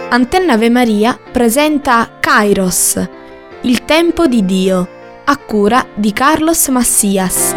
Antenna Ave Maria presenta Kairos, il tempo di Dio, a cura di Carlos Macias.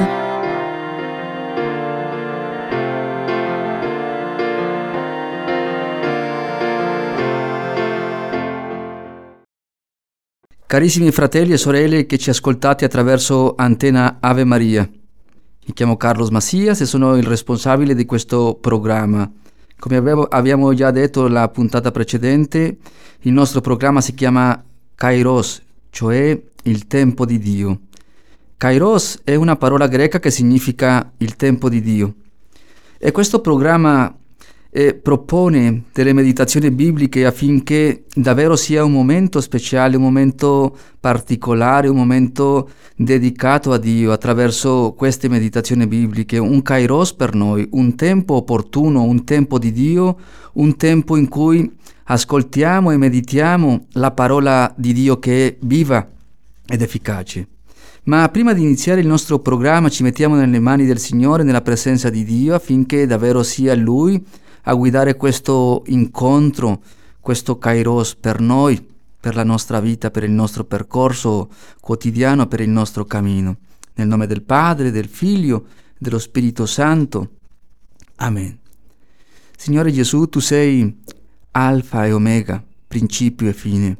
Carissimi fratelli e sorelle che ci ascoltate attraverso Antenna Ave Maria, mi chiamo Carlos Macias e sono il responsabile di questo programma. Come abbiamo già detto la puntata precedente, il nostro programma si chiama Kairos, cioè il tempo di Dio. Kairos è una parola greca che significa il tempo di Dio. E questo programma propone delle meditazioni bibliche affinché davvero sia un momento speciale, un momento particolare, un momento dedicato a Dio attraverso queste meditazioni bibliche, un kairos per noi, un tempo opportuno, un tempo di Dio, un tempo in cui ascoltiamo e meditiamo la parola di Dio che è viva ed efficace. Ma prima di iniziare il nostro programma ci mettiamo nelle mani del Signore, nella presenza di Dio, affinché davvero sia Lui a guidare questo incontro, questo kairos per noi, per la nostra vita, per il nostro percorso quotidiano, per il nostro cammino. Nel nome del Padre, del Figlio, dello Spirito Santo. Amen. Signore Gesù, Tu sei Alfa e Omega, principio e fine,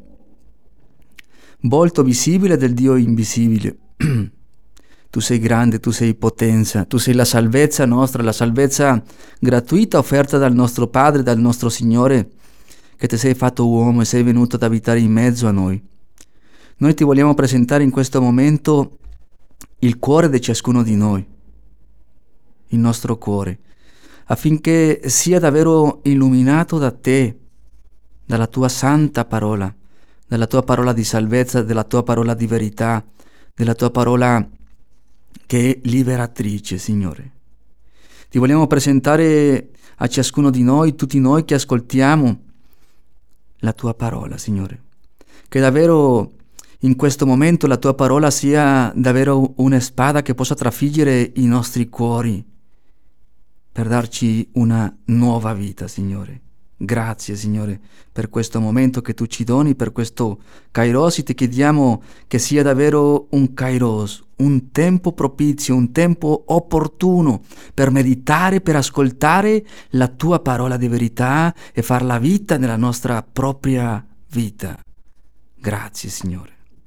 volto visibile del Dio invisibile. Tu sei grande, Tu sei potenza, Tu sei la salvezza nostra, la salvezza gratuita offerta dal nostro Padre, dal nostro Signore, che Ti sei fatto uomo e sei venuto ad abitare in mezzo a noi. Noi Ti vogliamo presentare in questo momento il cuore di ciascuno di noi, il nostro cuore, affinché sia davvero illuminato da Te, dalla Tua santa parola, dalla Tua parola di salvezza, della Tua parola di verità, della Tua parola che è liberatrice, Signore. Ti vogliamo presentare a ciascuno di noi, tutti noi che ascoltiamo la Tua parola, Signore. Che davvero in questo momento la Tua parola sia davvero una spada che possa trafiggere i nostri cuori per darci una nuova vita, Signore. Grazie, Signore, per questo momento che Tu ci doni, per questo Kairos, e Ti chiediamo che sia davvero un Kairos, un tempo propizio, un tempo opportuno per meditare, per ascoltare la Tua parola di verità e farla vita nella nostra propria vita. Grazie, Signore.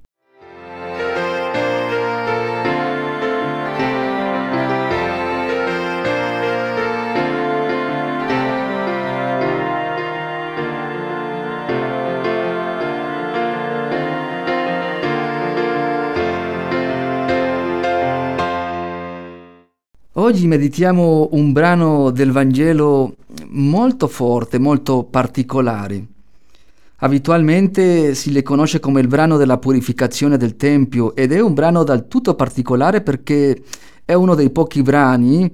Oggi meditiamo un brano del Vangelo molto forte, molto particolare. Abitualmente si le conosce come il brano della purificazione del Tempio ed è un brano del tutto particolare perché è uno dei pochi brani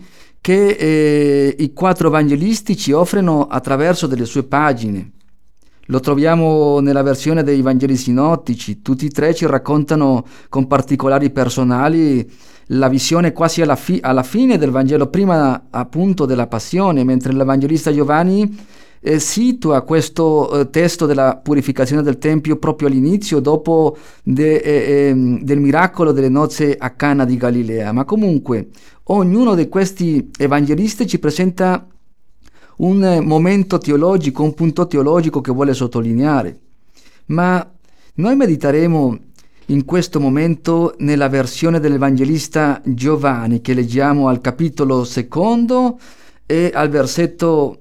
che i 4 evangelisti ci offrono attraverso delle sue pagine. Lo troviamo nella versione dei Vangeli sinottici, tutti e 3 ci raccontano con particolari personali la visione quasi alla fine del Vangelo, prima appunto della passione, mentre l'Evangelista Giovanni situa questo testo della purificazione del Tempio proprio all'inizio, dopo del miracolo delle nozze a Cana di Galilea. Ma comunque ognuno di questi evangelisti ci presenta un momento teologico, un punto teologico che vuole sottolineare. Ma noi mediteremo in questo momento nella versione dell'Evangelista Giovanni, che leggiamo al capitolo 2 e al versetto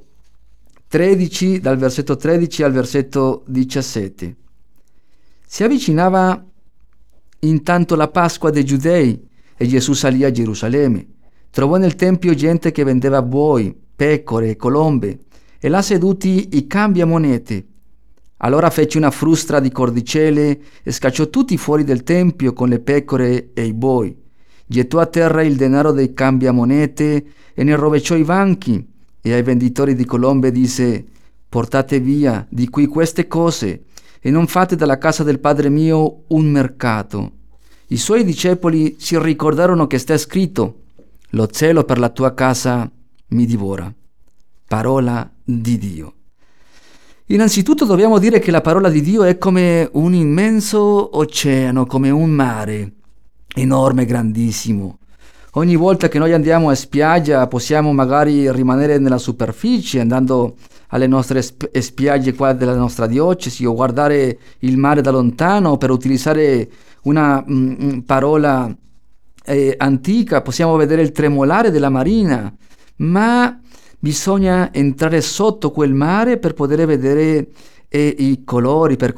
13, dal versetto 13 al versetto 17. Si avvicinava intanto la Pasqua dei Giudei e Gesù salì a Gerusalemme. Trovò nel Tempio gente che vendeva buoi, pecore e colombe, e là seduti i cambiamonete. Allora fece una frustra di cordicelle e scacciò tutti fuori del Tempio con le pecore e i buoi. Gettò a terra il denaro dei cambiamonete e ne rovesciò i banchi, e ai venditori di colombe disse: «Portate via di qui queste cose e non fate dalla casa del Padre mio un mercato». I suoi discepoli si ricordarono che sta scritto: «Lo zelo per la tua casa mi divora». Parola di Dio. Innanzitutto dobbiamo dire che la parola di Dio è come un immenso oceano, come un mare, enorme, grandissimo. Ogni volta che noi andiamo a spiaggia possiamo magari rimanere nella superficie, andando alle nostre spiagge qua della nostra diocesi, o guardare il mare da lontano. Per utilizzare una parola antica, possiamo vedere il tremolare della marina, ma bisogna entrare sotto quel mare per poter vedere i colori, per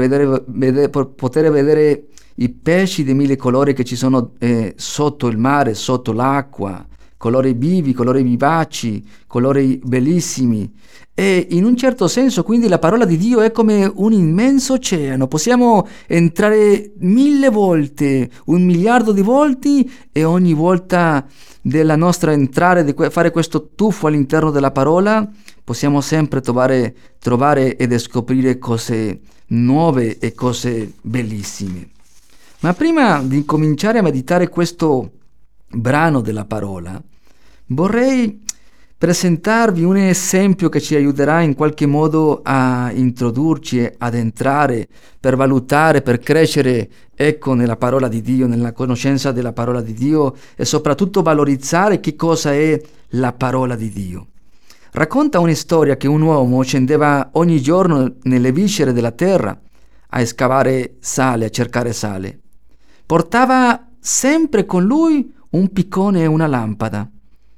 poter vedere i pesci di mille colori che ci sono sotto il mare, sotto l'acqua, colori vivi, colori vivaci, colori bellissimi. E in un certo senso quindi la parola di Dio è come un immenso oceano. Possiamo entrare 1000 volte, 1 miliardo di volte, e ogni volta della nostra entrare, di fare questo tuffo all'interno della parola, possiamo sempre trovare e scoprire cose nuove e cose bellissime. Ma prima di cominciare a meditare questo brano della parola, vorrei presentarvi un esempio che ci aiuterà in qualche modo a introdurci, ad entrare, per valutare, per crescere, nella parola di Dio, nella conoscenza della parola di Dio, e soprattutto valorizzare che cosa è la parola di Dio. Racconta una storia che un uomo scendeva ogni giorno nelle viscere della terra a scavare sale, a cercare sale. Portava sempre con lui un piccone e una lampada.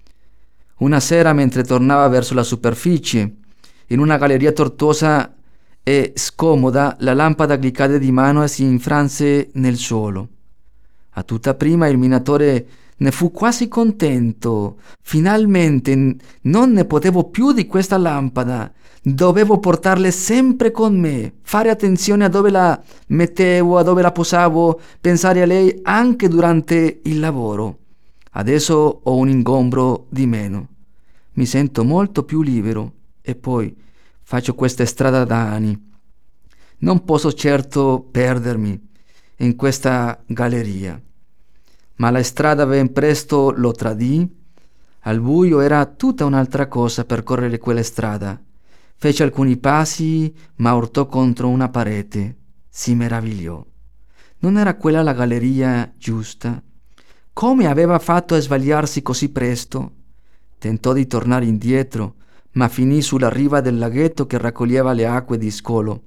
Una sera, mentre tornava verso la superficie, in una galleria tortuosa e scomoda, la lampada gli cadde di mano e si infranse nel suolo. A tutta prima il minatore ne fu quasi contento. Finalmente non ne potevo più di questa lampada. Dovevo portarla sempre con me, fare attenzione a dove la mettevo, a dove la posavo, pensare a lei anche durante il lavoro. Adesso ho un ingombro di meno. Mi sento molto più libero, e poi faccio questa strada da anni. Non posso certo perdermi in questa galleria. Ma la strada ben presto lo tradì. Al buio era tutta un'altra cosa percorrere quella strada. Fece alcuni passi, ma urtò contro una parete. Si meravigliò. Non era quella la galleria giusta? Come aveva fatto a sbagliarsi così presto? Tentò di tornare indietro, ma finì sulla riva del laghetto che raccoglieva le acque di scolo.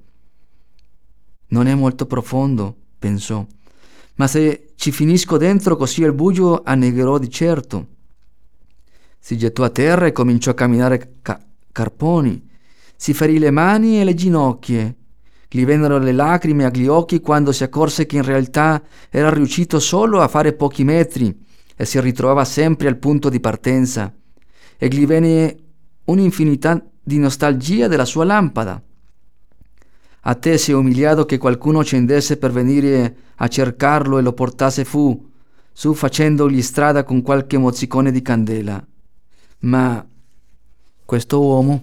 Non è molto profondo, pensò, ma se ci finisco dentro così al buio annegherò di certo. Si gettò a terra e cominciò a camminare carponi. Si ferì le mani e le ginocchia. Gli vennero le lacrime agli occhi quando si accorse che in realtà era riuscito solo a fare pochi metri e si ritrovava sempre al punto di partenza. E gli venne un'infinità di nostalgia della sua lampada. Attese umiliato che qualcuno scendesse per venire a cercarlo e lo portasse su facendogli strada con qualche mozzicone di candela. Ma questo uomo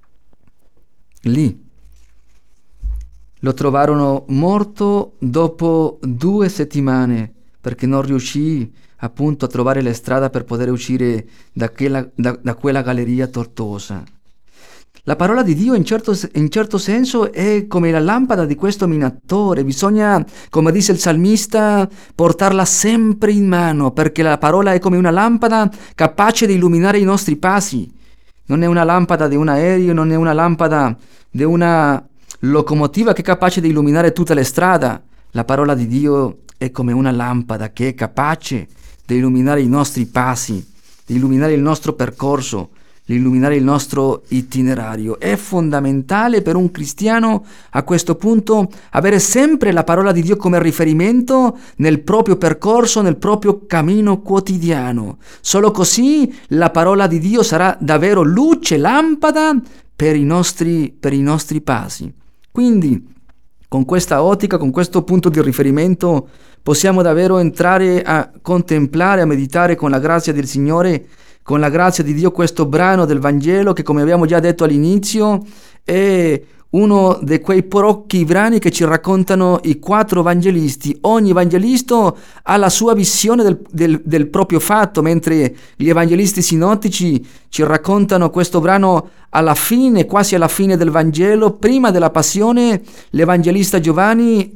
lì lo trovarono morto dopo 2 settimane, perché non riuscì appunto a trovare la strada per poter uscire da quella galleria tortuosa. La parola di Dio in certo senso è come la lampada di questo minatore. Bisogna, come dice il salmista, portarla sempre in mano, perché la parola è come una lampada capace di illuminare i nostri passi. Non è una lampada di un aereo, non è una lampada di una locomotiva che è capace di illuminare tutta la strada. La parola di Dio è come una lampada che è capace di illuminare i nostri passi, di illuminare il nostro percorso, di illuminare il nostro itinerario. È fondamentale per un cristiano a questo punto avere sempre la parola di Dio come riferimento nel proprio percorso, nel proprio cammino quotidiano. Solo così la parola di Dio sarà davvero luce, lampada per i nostri passi. Quindi, con questa ottica, con questo punto di riferimento, possiamo davvero entrare a contemplare, a meditare con la grazia del Signore, con la grazia di Dio, questo brano del Vangelo che, come abbiamo già detto all'inizio, è uno di quei pochi brani che ci raccontano i 4 evangelisti. Ogni evangelista ha la sua visione del proprio fatto, mentre gli evangelisti sinottici ci raccontano questo brano alla fine, quasi alla fine del Vangelo, prima della passione. L'evangelista Giovanni,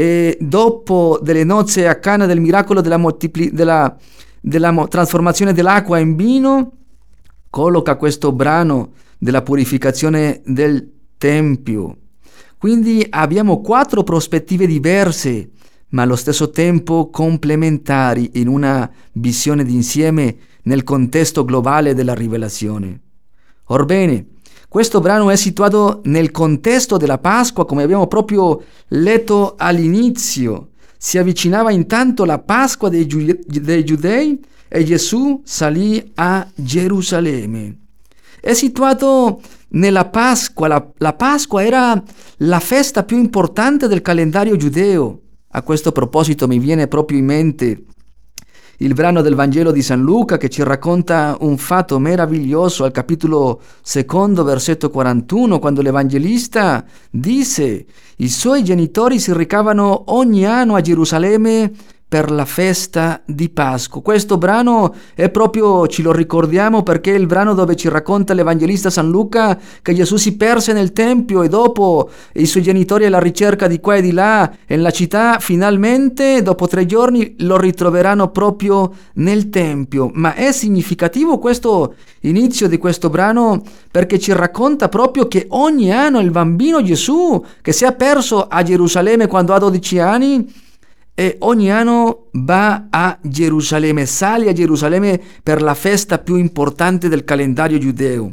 dopo delle nozze a Cana, del miracolo della trasformazione dell'acqua in vino, colloca questo brano della purificazione del Tempio. Quindi abbiamo 4 prospettive diverse, ma allo stesso tempo complementari in una visione d'insieme nel contesto globale della rivelazione. Orbene, questo brano è situato nel contesto della Pasqua, come abbiamo proprio letto all'inizio. Si avvicinava intanto la Pasqua dei Giudei e Gesù salì a Gerusalemme. È situato nella Pasqua. La Pasqua era la festa più importante del calendario giudeo. A questo proposito mi viene proprio in mente il brano del Vangelo di San Luca che ci racconta un fatto meraviglioso al capitolo 2, versetto 41, quando l'Evangelista disse: i suoi genitori si recavano ogni anno a Gerusalemme per la festa di Pasqua. Questo brano è proprio, ci lo ricordiamo perché è il brano dove ci racconta l'Evangelista San Luca che Gesù si perse nel Tempio e dopo i suoi genitori alla ricerca di qua e di là nella città, finalmente dopo 3 giorni lo ritroveranno proprio nel Tempio. Ma è significativo questo inizio di questo brano perché ci racconta proprio che ogni anno il bambino Gesù che si è perso a Gerusalemme quando ha 12 anni e ogni anno va a Gerusalemme, sale a Gerusalemme per la festa più importante del calendario giudeo.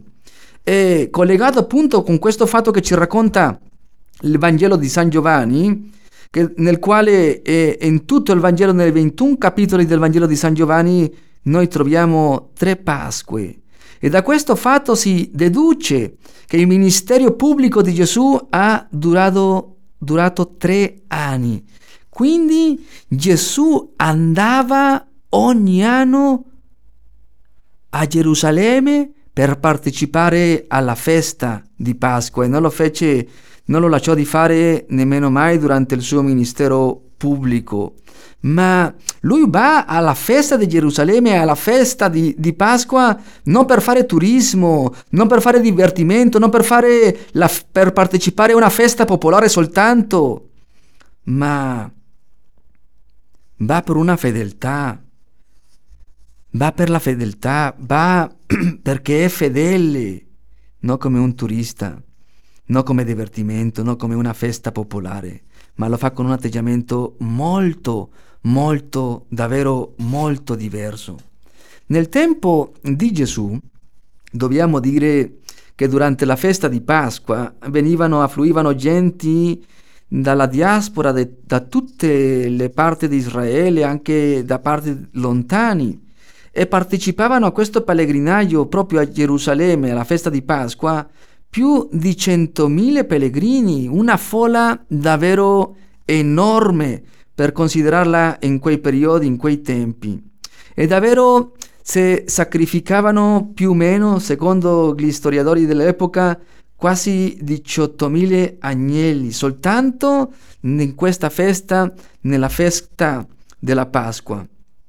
E collegato appunto con questo fatto che ci racconta il Vangelo di San Giovanni, nel quale in tutto il Vangelo, nei 21 capitoli del Vangelo di San Giovanni, noi troviamo 3 Pasque. E da questo fatto si deduce che il ministero pubblico di Gesù ha durato 3 anni. Quindi Gesù andava ogni anno a Gerusalemme per partecipare alla festa di Pasqua e non lo lasciò di fare nemmeno mai durante il suo ministero pubblico. Ma lui va alla festa di Gerusalemme, alla festa di Pasqua, non per fare turismo, non per fare divertimento, non per partecipare a una festa popolare soltanto, ma va per una fedeltà, va per la fedeltà, va perché è fedele, non come un turista, non come divertimento, non come una festa popolare, ma lo fa con un atteggiamento molto, molto, davvero molto diverso. Nel tempo di Gesù, dobbiamo dire che durante la festa di Pasqua affluivano genti dalla diaspora, da tutte le parti di Israele, anche da parti lontani, e partecipavano a questo pellegrinaggio proprio a Gerusalemme, alla festa di Pasqua, più di 100.000 pellegrini, una folla davvero enorme per considerarla in quei periodi, in quei tempi. E davvero si sacrificavano più o meno, secondo gli storiatori dell'epoca, quasi 18.000 agnelli soltanto in questa festa, nella festa della Pasqua.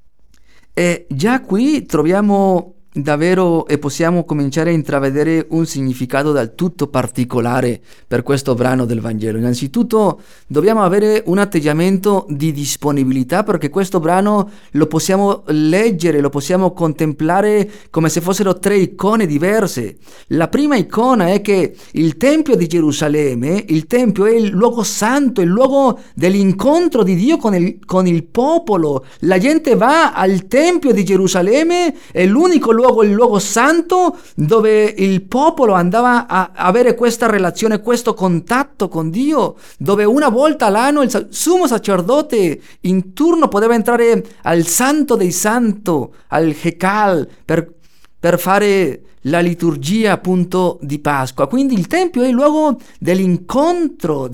E già qui troviamo davvero e possiamo cominciare a intravedere un significato del tutto particolare per questo brano del Vangelo. Innanzitutto dobbiamo avere un atteggiamento di disponibilità perché questo brano lo possiamo leggere, lo possiamo contemplare come se fossero 3 icone diverse. La prima icona è che il Tempio di Gerusalemme, il Tempio è il luogo santo, il luogo dell'incontro di Dio con il popolo. La gente va al Tempio di Gerusalemme, è l'unico luogo, il luogo santo dove il popolo andava a avere questa relazione, questo contatto con Dio, dove una volta all'anno il sommo sacerdote in turno poteva entrare al santo dei santi, al Hekal, per fare la liturgia appunto di Pasqua. Quindi il Tempio è il luogo dell'incontro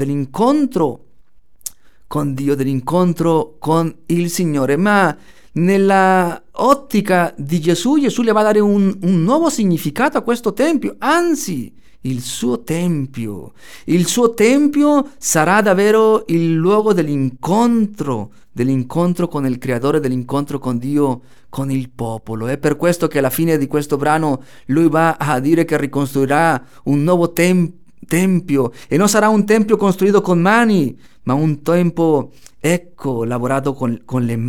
con Dio, dell'incontro con il Signore. Ma nella ottica di Gesù le va a dare un nuovo significato a questo Tempio. Anzi, il suo tempio. Il suo tempio sarà davvero il luogo dell'incontro con il Creatore, dell'incontro con Dio, con il popolo. È per questo che alla fine di questo brano lui va a dire che ricostruirà un nuovo tempio, e non sarà un tempio costruito con mani, ma un tempio, ecco, lavorato con le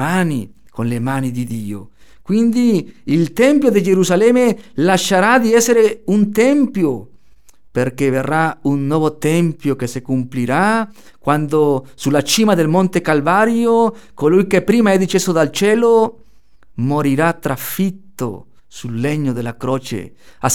mani di Dio. Quindi il Tempio di Gerusalemme lascerà di essere un tempio, perché verrà un nuovo tempio che si compirà quando sulla cima del Monte Calvario colui che prima è disceso dal cielo morirà trafitto sul legno della croce,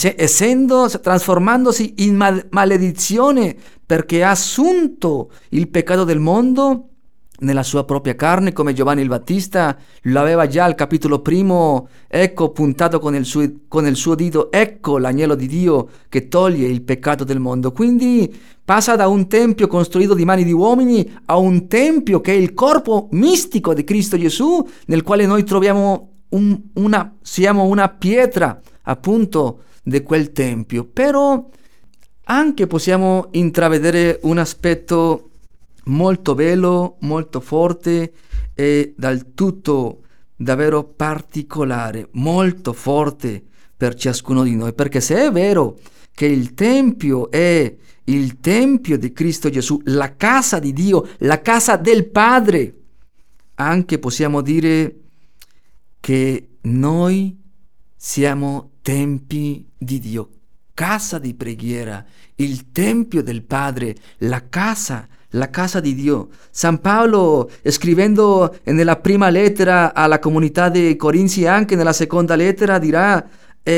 trasformandosi in maledizione, perché ha assunto il peccato del mondo nella sua propria carne, come Giovanni il Battista lo aveva già al capitolo 1, ecco, puntato con il suo dito, ecco l'agnello di Dio che toglie il peccato del mondo. Quindi passa da un tempio costruito di mani di uomini a un tempio che è il corpo mistico di Cristo Gesù, nel quale noi troviamo siamo una pietra appunto di quel tempio. Però anche possiamo intravedere un aspetto molto bello, molto forte e del tutto davvero particolare, molto forte per ciascuno di noi, perché se è vero che il Tempio è il Tempio di Cristo Gesù, la casa di Dio, la casa del Padre, anche possiamo dire che noi siamo tempi di Dio, casa di preghiera, il Tempio del Padre, la casa di Dio. San Paolo, scrivendo nella prima lettera alla comunità dei Corinzi e anche nella seconda lettera, dirà,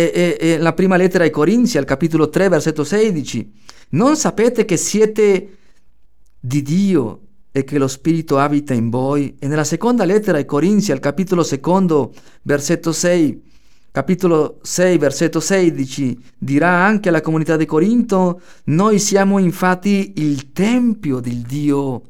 la prima lettera ai Corinzi, al capitolo 3, versetto 16, non sapete che siete di Dio e che lo Spirito abita in voi? E nella seconda lettera ai Corinzi, al capitolo 2, versetto 6, capitolo 6, versetto 16, dirà anche alla comunità di Corinto: noi siamo infatti il tempio del Dio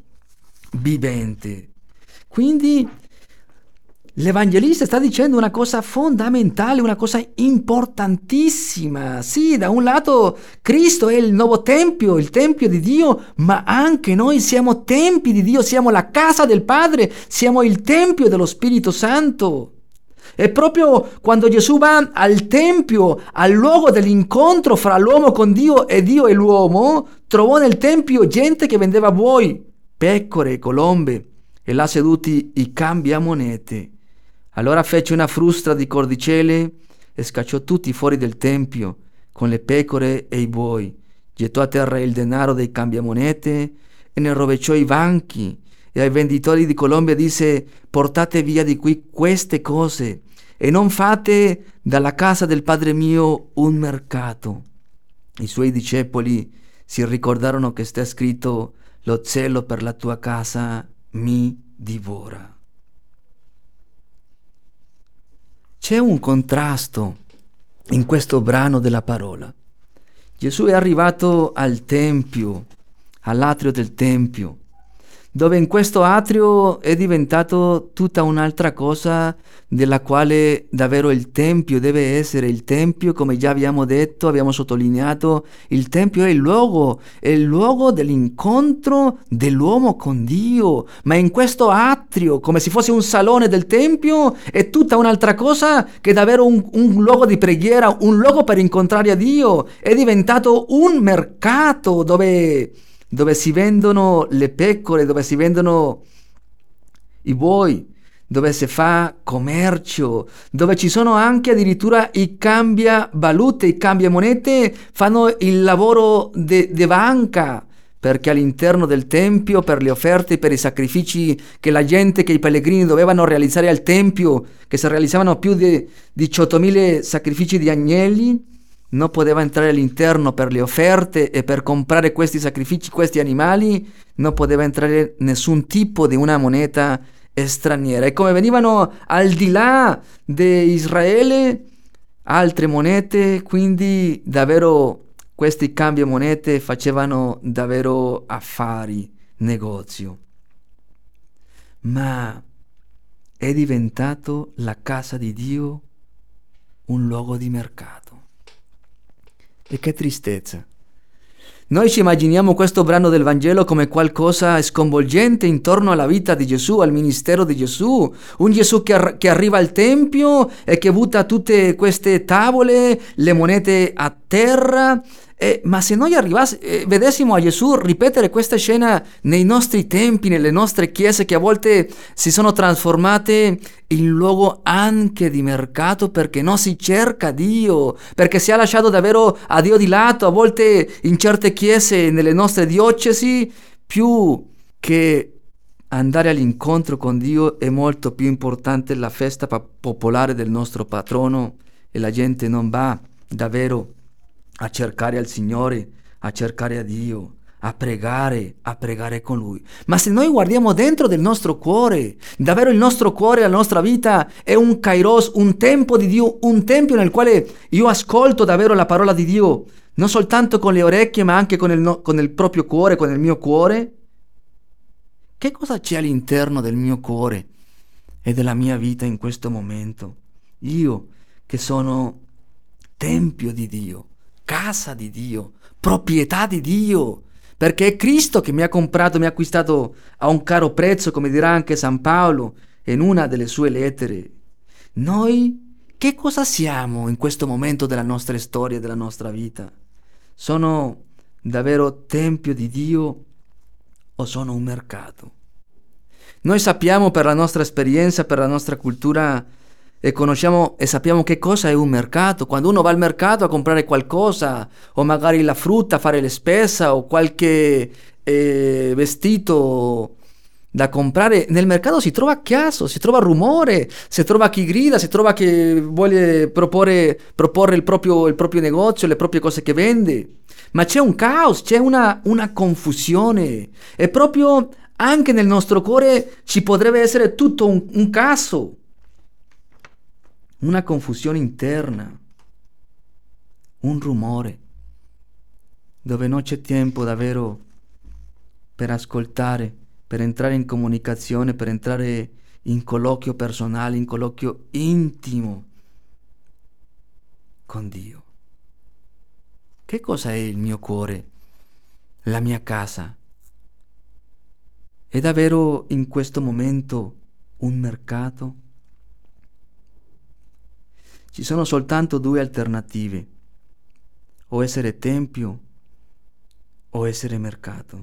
vivente. Quindi l'Evangelista sta dicendo una cosa fondamentale, una cosa importantissima. Sì, da un lato Cristo è il nuovo tempio, il tempio di Dio, ma anche noi siamo tempi di Dio, siamo la casa del Padre, siamo il tempio dello Spirito Santo. E proprio quando Gesù va al Tempio, al luogo dell'incontro fra l'uomo con Dio e l'uomo, trovò nel Tempio gente che vendeva buoi, pecore, colombe, e là seduti i cambiamonete. Allora fece una frusta di cordicelle e scacciò tutti fuori del Tempio, con le pecore e i buoi. Gettò a terra il denaro dei cambiamonete e ne rovesciò i banchi. E ai venditori di colombe disse: portate via di qui queste cose e non fate dalla casa del Padre mio un mercato. I suoi discepoli si ricordarono che sta scritto: lo zelo per la tua casa mi divora. C'è un contrasto in questo brano della parola. Gesù è arrivato al Tempio, all'atrio del Tempio, dove in questo atrio è diventato tutta un'altra cosa, della quale davvero il Tempio deve essere. Il Tempio, come già abbiamo detto, abbiamo sottolineato, il Tempio è il luogo dell'incontro dell'uomo con Dio, ma in questo atrio, come se fosse un salone del Tempio, è tutta un'altra cosa che davvero un luogo di preghiera, un luogo per incontrare a Dio. È diventato un mercato dove si vendono le pecore, dove si vendono i buoi, dove si fa commercio, dove ci sono anche addirittura i cambiavalute, i cambiamonete fanno il lavoro di banca, perché all'interno del Tempio, per le offerte, per i sacrifici che i pellegrini dovevano realizzare al Tempio, che si realizzavano più di 18.000 sacrifici di agnelli, non poteva entrare all'interno per le offerte e per comprare questi sacrifici, questi animali, non poteva entrare nessun tipo di una moneta straniera. E come venivano al di là di Israele altre monete, quindi davvero questi cambiamonete facevano davvero affari, negozio. Ma è diventato la casa di Dio un luogo di mercato. E che tristezza Noi ci immaginiamo questo brano del Vangelo come qualcosa sconvolgente intorno alla vita di Gesù, al ministero di Gesù, un Gesù che arriva al Tempio e che butta tutte queste tavole, le monete a terra. Ma se noi vedessimo a Gesù ripetere questa scena nei nostri tempi, nelle nostre chiese che a volte si sono trasformate in luogo anche di mercato perché non si cerca Dio, perché si è lasciato davvero a Dio di lato, a volte in certe chiese, nelle nostre diocesi, più che andare all'incontro con Dio è molto più importante la festa popolare del nostro patrono e la gente non va davvero a cercare al Signore, a cercare a Dio, a pregare con Lui. Ma se noi guardiamo dentro del nostro cuore, davvero il nostro cuore, la nostra vita è un kairos, un tempo di Dio, un tempio nel quale io ascolto davvero la parola di Dio, non soltanto con le orecchie ma anche con il proprio cuore, con il mio cuore. Che cosa c'è all'interno del mio cuore e della mia vita in questo momento? Io che sono tempio di Dio, casa di Dio, proprietà di Dio, perché è Cristo che mi ha comprato, mi ha acquistato a un caro prezzo, come dirà anche San Paolo in una delle sue lettere. Noi che cosa siamo in questo momento della nostra storia, della nostra vita? Sono davvero tempio di Dio o sono un mercato? Noi sappiamo per la nostra esperienza, per la nostra cultura e conosciamo e sappiamo che cosa è un mercato. Quando uno va al mercato a comprare qualcosa o magari la frutta, fare le spese o qualche vestito da comprare, nel mercato si trova chiasso, si trova rumore, si trova chi grida, si trova chi vuole proporre il proprio negozio, le proprie cose che vende. Ma c'è un caos, c'è una confusione e proprio anche nel nostro cuore ci potrebbe essere tutto un caso. Una confusione interna, un rumore, dove non c'è tempo davvero per ascoltare, per entrare in comunicazione, per entrare in colloquio personale, in colloquio intimo con Dio. Che cosa è il mio cuore, la mia casa? È davvero in questo momento un mercato? Ci sono soltanto due alternative, o essere tempio o essere mercato.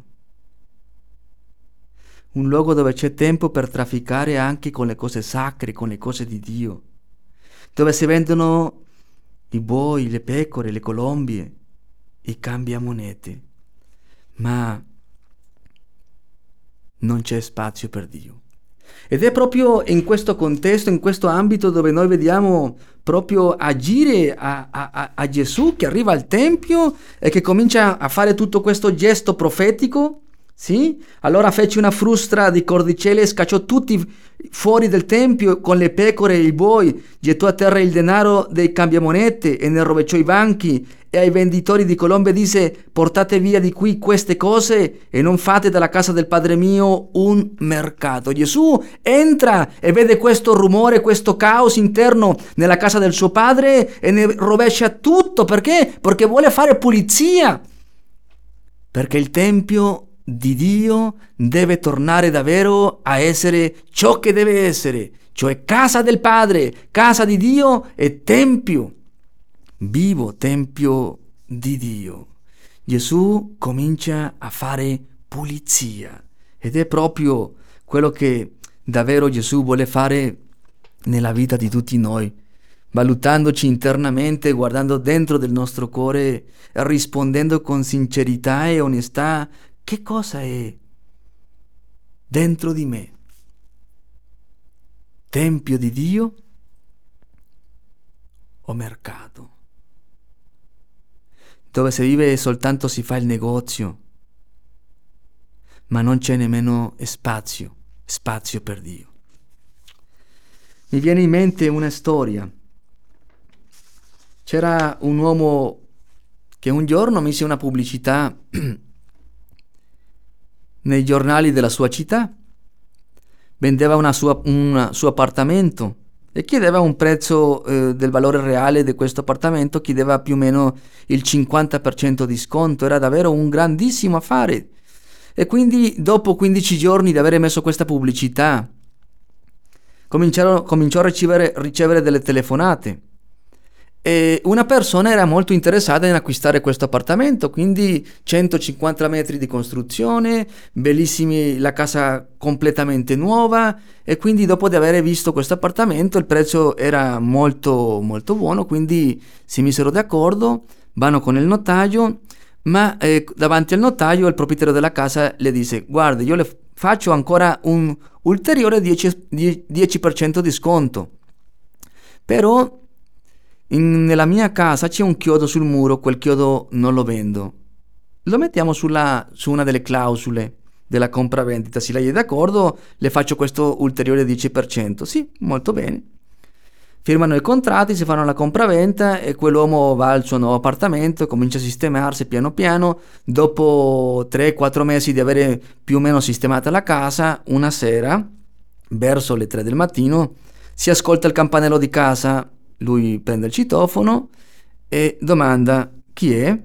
Un luogo dove c'è tempo per trafficare anche con le cose sacre, con le cose di Dio, dove si vendono i buoi, le pecore, le colombie, i cambiamonete, ma non c'è spazio per Dio. Ed è proprio in questo contesto, in questo ambito dove noi vediamo proprio agire a Gesù che arriva al Tempio e che comincia a fare tutto questo gesto profetico, sì? Allora fece una frusta di cordicelle e scacciò tutti fuori del Tempio con le pecore e i buoi, gettò a terra il denaro dei cambiamonete e ne rovesciò i banchi e ai venditori di colombe disse: portate via di qui queste cose e non fate dalla casa del Padre mio un mercato. Gesù entra e vede questo rumore, questo caos interno nella casa del suo Padre e ne rovescia tutto. Perché? Perché vuole fare pulizia. Perché il Tempio di Dio deve tornare davvero a essere ciò che deve essere, cioè casa del Padre, casa di Dio e Tempio. Vivo tempio di Dio. Gesù comincia a fare pulizia ed è proprio quello che davvero Gesù vuole fare nella vita di tutti noi, valutandoci internamente, guardando dentro del nostro cuore, rispondendo con sincerità e onestà: che cosa è dentro di me? Tempio di Dio o mercato? Dove si vive e soltanto si fa il negozio, ma non c'è nemmeno spazio per Dio. Mi viene in mente una storia. C'era un uomo che un giorno mise una pubblicità nei giornali della sua città, vendeva un suo appartamento e chiedeva un prezzo del valore reale di questo appartamento, chiedeva più o meno il 50% di sconto, era davvero un grandissimo affare. E quindi dopo 15 giorni di aver messo questa pubblicità, cominciò a ricevere delle telefonate. E una persona era molto interessata in acquistare questo appartamento, quindi 150 metri di costruzione, bellissimi, la casa completamente nuova, e quindi dopo di aver visto questo appartamento il prezzo era molto molto buono, quindi si misero d'accordo, vanno con il notaio, ma davanti al notaio il proprietario della casa le dice: guardi, io le faccio ancora un ulteriore 10% di sconto, però nella mia casa c'è un chiodo sul muro, quel chiodo non lo vendo. Lo mettiamo su una delle clausole della compravendita. Se lei è d'accordo, le faccio questo ulteriore 10%. Sì, molto bene. Firmano i contratti, si fanno la compravendita e quell'uomo va al suo nuovo appartamento e comincia a sistemarsi piano piano. Dopo 3-4 mesi di avere più o meno sistemata la casa, una sera, verso le 3 del mattino, si ascolta il campanello di casa. Lui prende il citofono e domanda chi è.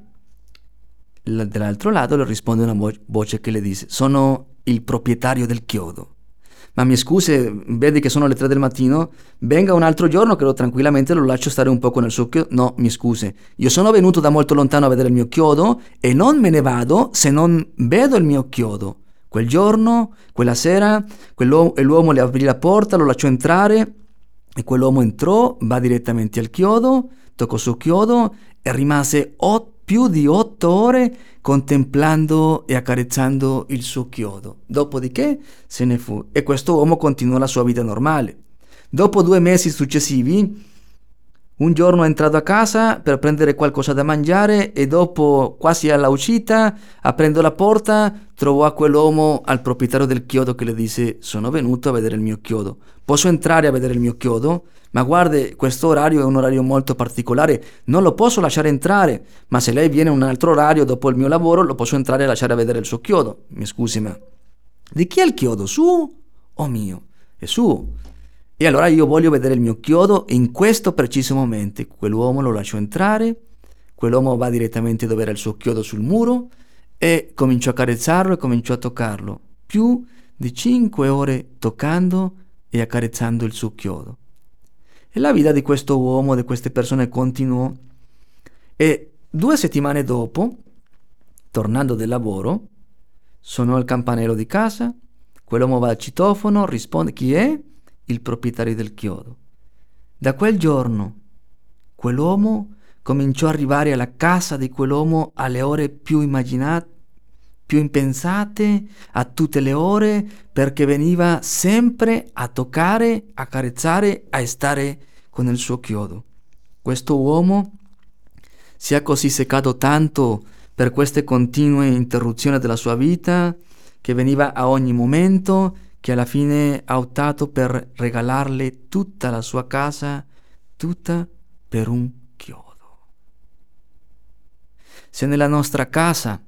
Dall'altro lato le risponde una voce che le dice: sono il proprietario del chiodo. Ma mi scusi, vedi che sono le 3 del mattino? Venga un altro giorno che tranquillamente lo lascio stare un po' nel suo chiodo. No, mi scusi, io sono venuto da molto lontano a vedere il mio chiodo e non me ne vado se non vedo il mio chiodo. Quel giorno, quella sera, l'uomo le aprì la porta, lo lasciò entrare. E quell'uomo entrò, va direttamente al chiodo, toccò il suo chiodo e rimase più di 8 ore contemplando e accarezzando il suo chiodo. Dopodiché se ne fu e questo uomo continuò la sua vita normale. Dopo 2 mesi successivi, un giorno è entrato a casa per prendere qualcosa da mangiare e dopo, quasi alla uscita, aprendo la porta, trovò a quell'uomo, al proprietario del chiodo, che le disse: sono venuto a vedere il mio chiodo. Posso entrare a vedere il mio chiodo? Ma guardi, questo orario è un orario molto particolare, non lo posso lasciare entrare, ma se lei viene un altro orario dopo il mio lavoro, lo posso entrare e lasciare a vedere il suo chiodo. Mi scusi, ma di chi è il chiodo? Suo o mio? È suo. E allora io voglio vedere il mio chiodo in questo preciso momento. Quell'uomo lo lasciò entrare, quell'uomo va direttamente dove era il suo chiodo sul muro e cominciò a carezzarlo e cominciò a toccarlo. Più di 5 ore toccando e accarezzando il suo chiodo. E la vita di questo uomo, di queste persone continuò. E 2 settimane dopo, tornando dal lavoro, suonò il campanello di casa, quell'uomo va al citofono, risponde: chi è? Il proprietario del chiodo. Da quel giorno quell'uomo cominciò ad arrivare alla casa di quell'uomo alle ore più immaginate, più impensate, a tutte le ore, perché veniva sempre a toccare, a carezzare, a stare con il suo chiodo. Questo uomo si è così seccato tanto per queste continue interruzioni della sua vita, che veniva a ogni momento, che alla fine ha optato per regalarle tutta la sua casa, tutta per un chiodo. Se nella nostra casa,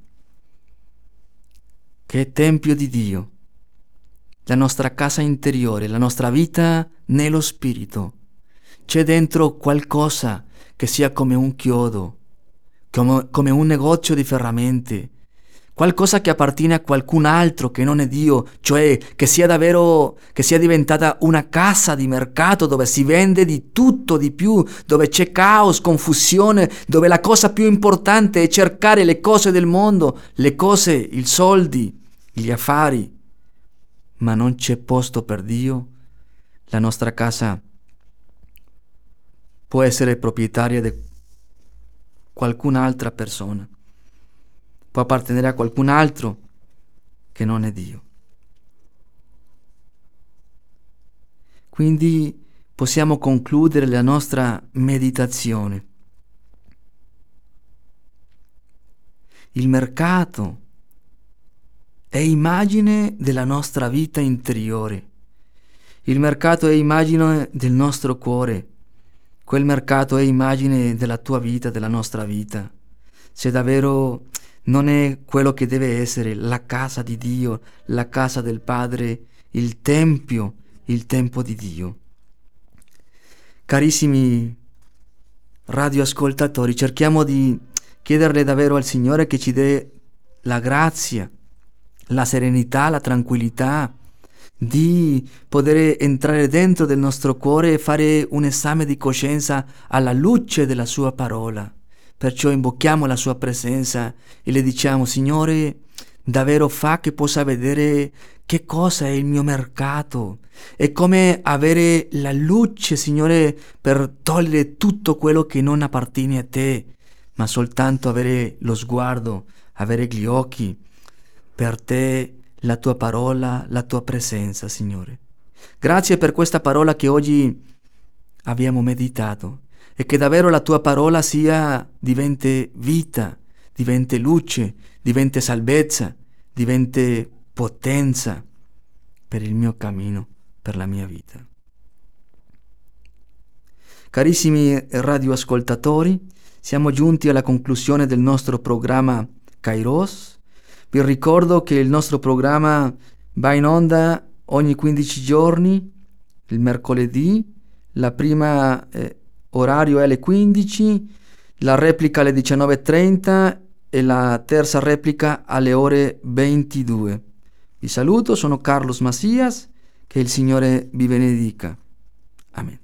che è tempio di Dio, la nostra casa interiore, la nostra vita nello spirito, c'è dentro qualcosa che sia come un chiodo, come un negozio di ferramente, qualcosa che appartiene a qualcun altro che non è Dio, cioè che sia diventata una casa di mercato dove si vende di tutto di più, dove c'è caos, confusione, dove la cosa più importante è cercare le cose del mondo, le cose, i soldi, gli affari, ma non c'è posto per Dio. La nostra casa può essere proprietaria di qualcun'altra persona, può appartenere a qualcun altro che non è Dio. Quindi possiamo concludere la nostra meditazione. Il mercato è immagine della nostra vita interiore. Il mercato è immagine del nostro cuore. Quel mercato è immagine della tua vita, della nostra vita. Se davvero non è quello che deve essere la casa di Dio, la casa del Padre, il tempio di Dio. Carissimi radioascoltatori, cerchiamo di chiederle davvero al Signore che ci dà la grazia, la serenità, la tranquillità di poter entrare dentro del nostro cuore e fare un esame di coscienza alla luce della sua parola. Perciò invochiamo la sua presenza e le diciamo: Signore, davvero fa che possa vedere che cosa è il mio mercato e come avere la luce, Signore, per togliere tutto quello che non appartiene a te, ma soltanto avere lo sguardo, avere gli occhi per te, la tua parola, la tua presenza, Signore. Grazie per questa parola che oggi abbiamo meditato e che davvero la tua parola diventi vita, diventi luce, diventi salvezza, diventi potenza per il mio cammino, per la mia vita. Carissimi radioascoltatori, siamo giunti alla conclusione del nostro programma Kairos. Vi ricordo che il nostro programma va in onda ogni 15 giorni, il mercoledì, la prima orario è alle 15, la replica alle 19:30 e la terza replica alle ore 22. Vi saluto, sono Carlos Macias, che il Signore vi benedica. Amen.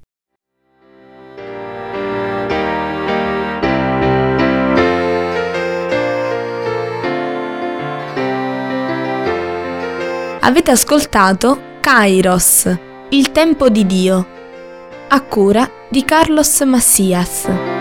Avete ascoltato Kairos, il tempo di Dio, a cura di Carlos Macias.